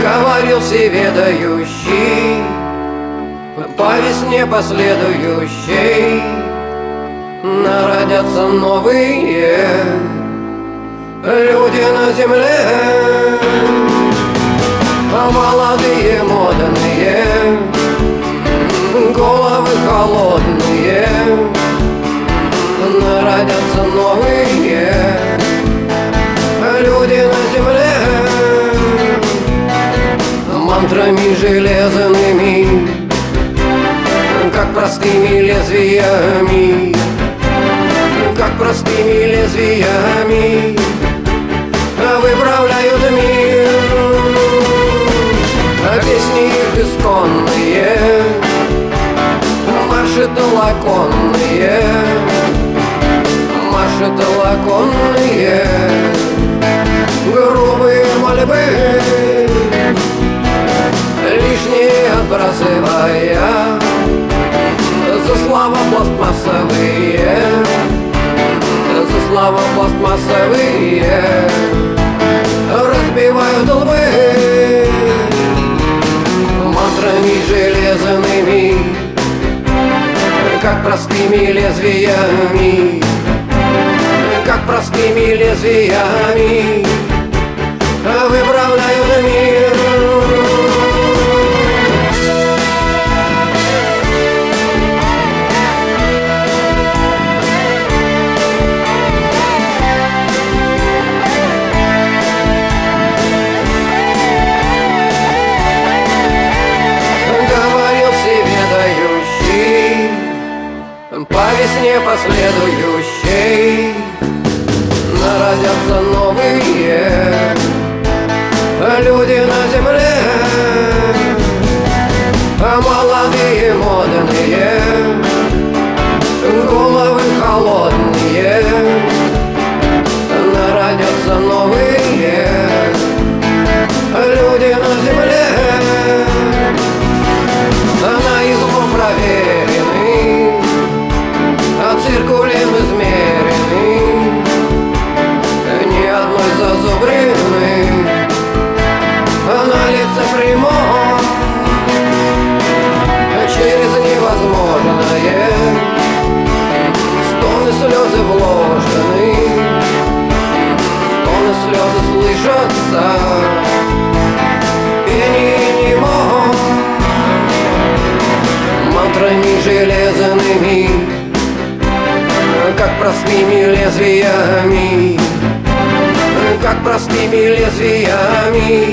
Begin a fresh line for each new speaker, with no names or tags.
говорил всеведающий, по весне последующей народятся новые люди на земле, молодые, модные, головы холодные. Народятся новые люди на земле, мантрами железными, как простыми лезвиями, как простыми лезвиями выправляют мир. Песни их исконные, марши толоконные, марши толоконные, грубые мольбы, лишние отбрасывая, за слова пластмассовые, за слова пластмассовые разбивают лбы мантрами железными, как простыми лезвиями, как простыми лезвиями выправляют мир. По весне последующей народятся новые люди на земле, молодые, модные, головы холодные. Народятся новые люди на земле, наизусть проверенный, циркулем измеренный, ни одной зазубрины на лице прямом, через невозможное стоны, слезы вложены, стоны, слезы слышатся в пении немом, мантрами железными, как простыми лезвиями, как простыми лезвиями